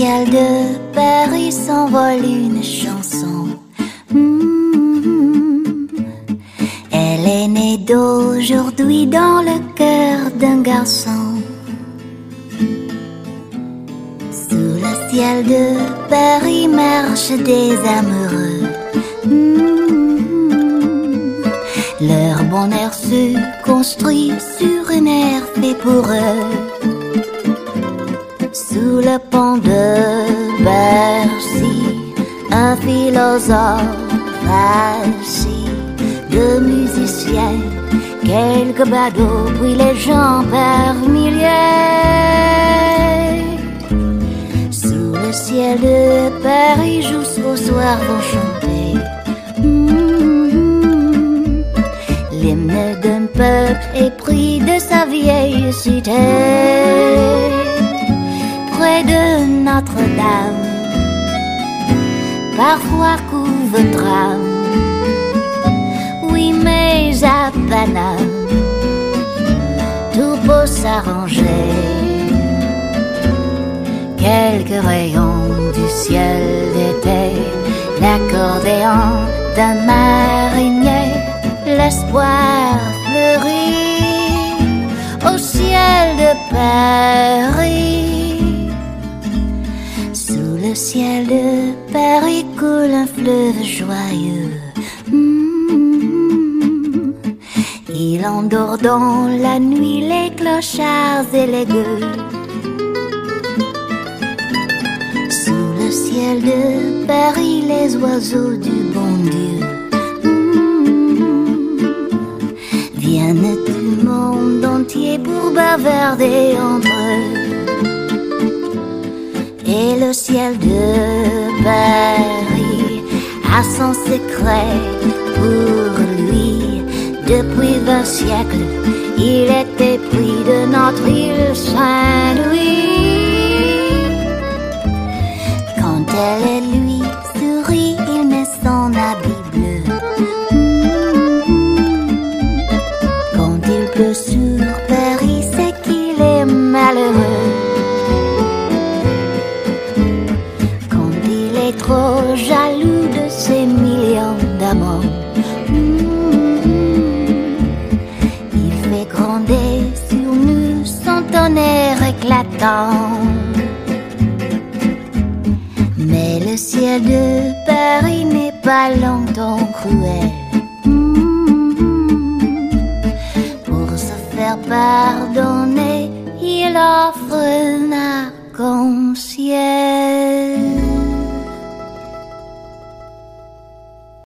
ciel de Paris s'envole une chanson. Elle est née d'aujourd'hui dans le cœur d'un garçon. Sous le ciel de Paris marchent des amoureux. Leur bonheur se construit sur une aire fait pour eux. Sous le pont de Bercy, un philosophe assis, deux musiciens, quelques badauds, puis les gens par milliers. Sous le ciel de Paris, jusqu'au soir vont chanter l'hymne d'un peuple épris de sa vieille cité. Près de Notre-Dame, parfois couvre tram. Oui, mais à Paname, tout peut s'arranger. Quelques rayons du ciel d'été, l'accordéon d'un marinier, l'espoir fleurit au ciel de Paris. Sous le ciel de Paris coule un fleuve joyeux. Il endort dans la nuit les clochards et les gueux. Sous le ciel de Paris, les oiseaux du bon Dieu viennent du monde entier pour bavarder entre eux. Et le ciel de Paris a son secret pour lui. Depuis 20 siècles, il était pris de notre île Saint-Louis. Quand elle et lui sourit, il met son habit bleu. Quand il pleut sur Paris, c'est qu'il est malheureux. Quand il est trop jaloux de ses millions d'amants, sur nous son tonnerre éclatant. Mais le ciel de Paris n'est pas longtemps cruel. Pour se faire pardonner, il offre un arc-en-ciel.